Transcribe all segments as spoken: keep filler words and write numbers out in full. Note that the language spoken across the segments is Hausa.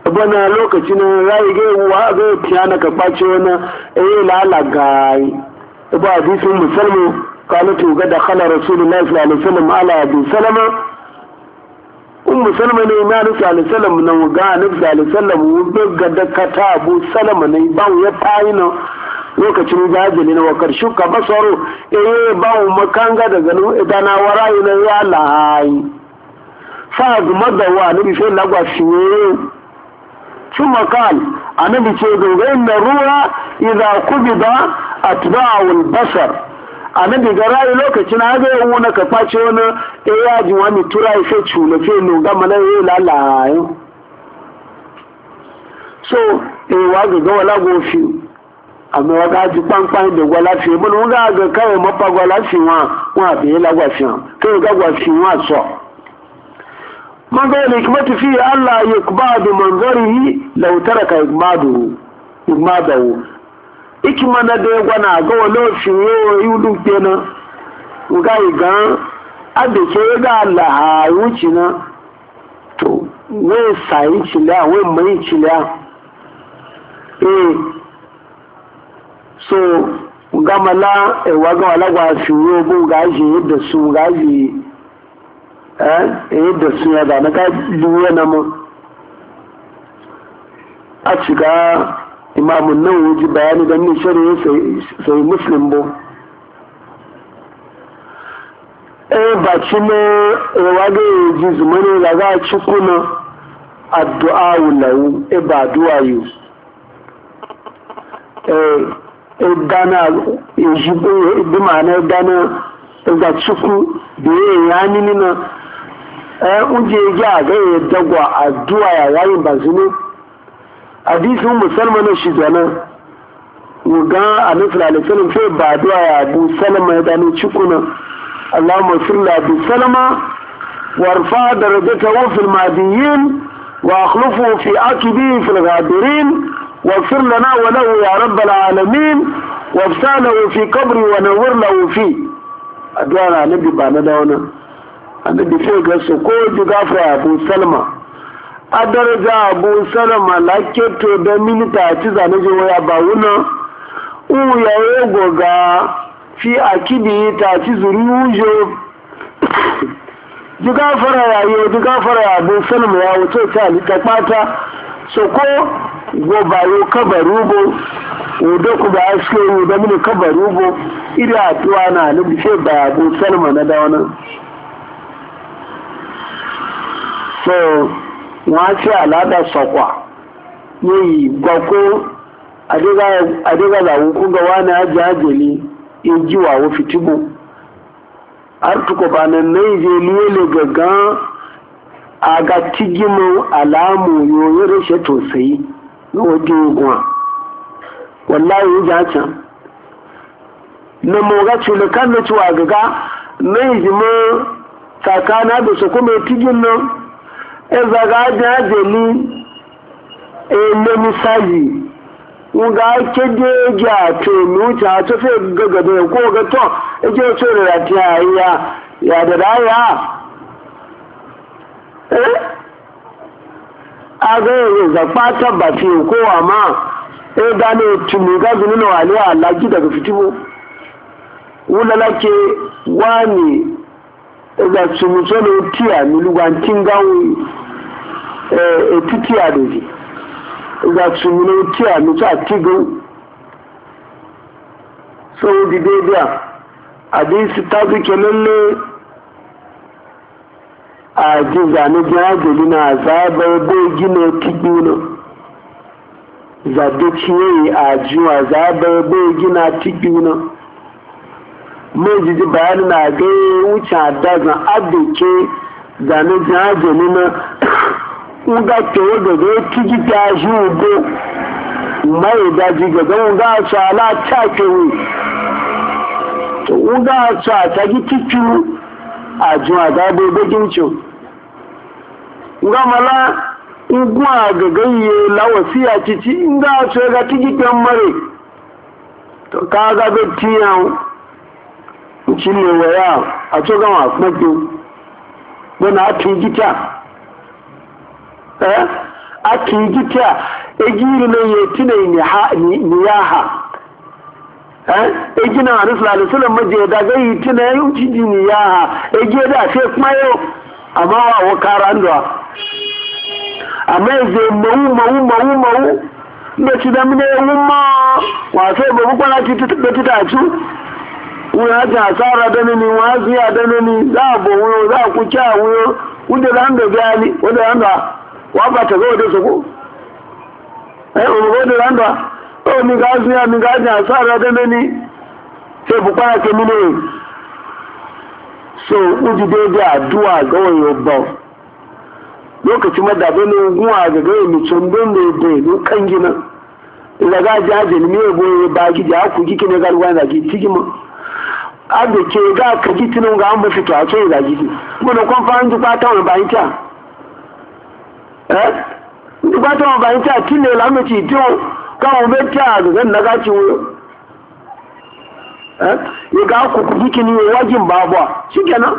bana lokacin rai ga wa ga tiyana ka bace wani eh lalagai ba hadisin musulmi kana to ga dakhala rasulullahi sallallahu alaihi wasallam ala abi salama ummu salama ne ma nabi sallallahu alaihi wasallam nan ga nabi sallallahu alaihi wasallam ga da kata abu salama ne ba ya fayina lokacin jajili na wakar shuka basaro eh ba mu makanga daga nan idan na warayi na ya lahai fa guma da wa nabi sai lagwa shiwe ثم قال أنا بتقول إن الروح إذا قبض أتباع البصر أنا بقرأي لك تنادي هنا كباتشونا إيا جواني تراي فتشو لفينو قمنا إيه لا so إيوا قوة لا قوفيو أما وقا جبان قاين دي ولا فيو من وقا كاوة مبا ولا فيو وابي لا قوفيو كاوة قوفيو واسو ما قال الحكمة فيه ألا يقبع بمنظره لو ترك إقباده إقباده إكما ندي وانا قول لو شوية يولو كينا وقال إقان أدي كيغا لها يوچنا تو وين ساي چلا وين مي چلا إيه so gamala e waga wala gwa shuro bu gaji da su gaji eh da su ya da na ka duwe na mu a shiga imamun nan wuji bayani da ni shari'a sai muslim bo eh ba ci ne waga ji zumane da za ci kuna addu'a lahu e ba du'a yu eh dana ejibo bi ma'ana dana ga ciku da yayi ni na eh uje ya ga dagwa addu'a ya yayin bazini hadisin musulman shi zana ga annabi sallallahu alaihi wasallam sai ba addu'a ya Abu Salama ya dano cikuna Allahumma salli bi salama warfa darajatahu fil madiyin wa akhlufu fi akibi fil ghadirin واغفر لنا وله يا رب العالمين وافسح له في قبري ونور له فيه ادعاء النبي بانا داونا النبي sai ga su ko ji gafara Abu Salma a daraja Abu Salma laketo da minita ci zane je waya ba wuna u ya yego ga fi akidi ta ci zuriujo ji gafara ya yo ji gafara Abu Salma ya wuce ta litafata so ko gobayo kabarubo odo ku ba aske ni da mini kabarubo ida atuwa na ni bishe ba Abu Salma na da wannan so wa ce alada sokwa yi gwako adiga adiga da ku ga wani ajajeli injiwa wo fitibo artuko banan nei je liye gaga aga tigimu alamu yoyo rashe tosai na waje ogun wallahi yi jacan na moga cule kan na ciwa gaga na izima tsakana da su kuma tigin nan e zaga jajeli e na misali nga kede ja to nuta to fe gaga da ko ga to e je to da ta ya ya da ya eh aga zapata ba fi kowa ma eh da ne tumi ga zuni wali Allah ki daga fitibo wala lake wani da tumi so ne tiya mi lugan tingawi eh etitiya doji da tumi ne tiya mi ta tigo so di bedia hadisi tabi kelele a ji zane jajiri na zaɓar bogi na tiguna zaɓe ciye a jiwa zaɓar bogi na tiguna mai jiji bayani na gaya wuce a dazan abinke zane jajiri na nga tewo daga tigi ta shi ugbo mai daji gaga nga su ala takewe nga su a tagi tikiru a jiwa zaɓar bogin cin ngamala ngwa gagayye la wasiya cici inga so ga tigitan mare to kaga be tiyan cille waya a to ga ma kwato bona tigita eh ake gita egiri na yetina niyaha egina a nufla da sulan maje da ga yitina ya yi ji niyaha egi da sai kuma yau amma wa wakara andwa amma zai mawu mawu mawu mawu da ci da mine wumma wato babu kwana ci da titacu wani hajji asara da nini wazi ya da nini za a bo wuyo za a kuka wuyo wanda da hanga gani wanda hanga waba ta zo da su ko eh o wanda da hanga o mi ga su ya mi ga ja asara da nini sai bu kwana ke mine so uji dai da addu'a ga wayo ba lokacin madabe ne guwa ga ga mi chondon ne da kan gina ila ga jaje ne me boye ba gi ja ku gike ne ga ruwan da gi tigima abe ke ga ka ji tunan ga an ba fito a ce ga gidi mun da kon fa an ji kwata wa bayin ta eh ji kwata wa bayin ta tinne la mu ci to ka mu be ta ga na ga ci wo eh ya ga ku ku gike ni wajin babwa shikenan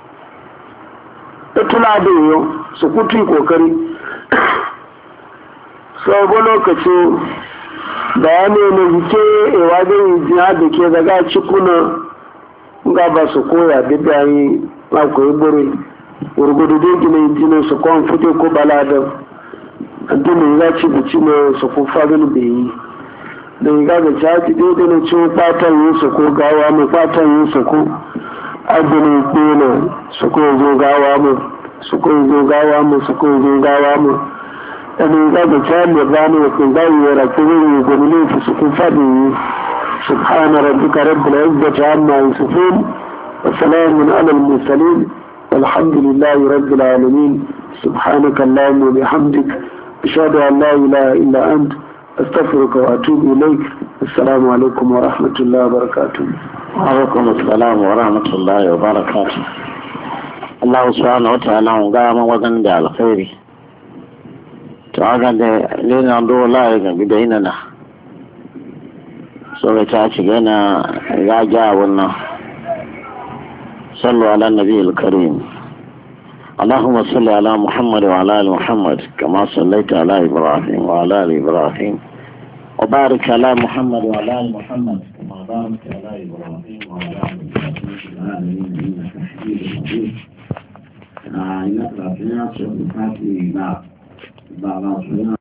ta tula da yo su kutu kokari so bo lokaci bayani ne ke ewa da jihad da ke daga cikuna nga ba su koya bida yi akwai buru urgudu da gina jinin su kwan fito ko balada addinin ya ci bici ne su ko fagin da yi da yi gaga caji daidai na ciwo fatan yin su ko gawa mu fatan yin su ko addinin kone su ko zo gawa mu su ko zo gawa mu su ko zo gawa mu ɗanin gaga caji da gani wa kun gawi ya rafi wuri gwamnati su ko fadin yi سبحان ربك رب العزة عما يصفون وسلام على المرسلين والحمد لله رب العالمين سبحانك اللهم وبحمدك أشهد أن لا إله إلا أنت أستغفرك وأتوب إليك السلام عليكم ورحمة الله وبركاته. وعليكم السلام ورحمة الله وبركاته. الله سبحانه وتعالى قام وزن على خير تعالى لنا دور لا بديننا سورة تاشينا يا جاونا صلوا على النبي الكريم اللهم صل على محمد وعلى آل محمد كما صليت على إبراهيم وعلى آل إبراهيم وبارك على محمد وعلى آل محمد كما باركت على إبراهيم وعلى آل إبراهيم إنك حميد مجيد إنك لا تنسى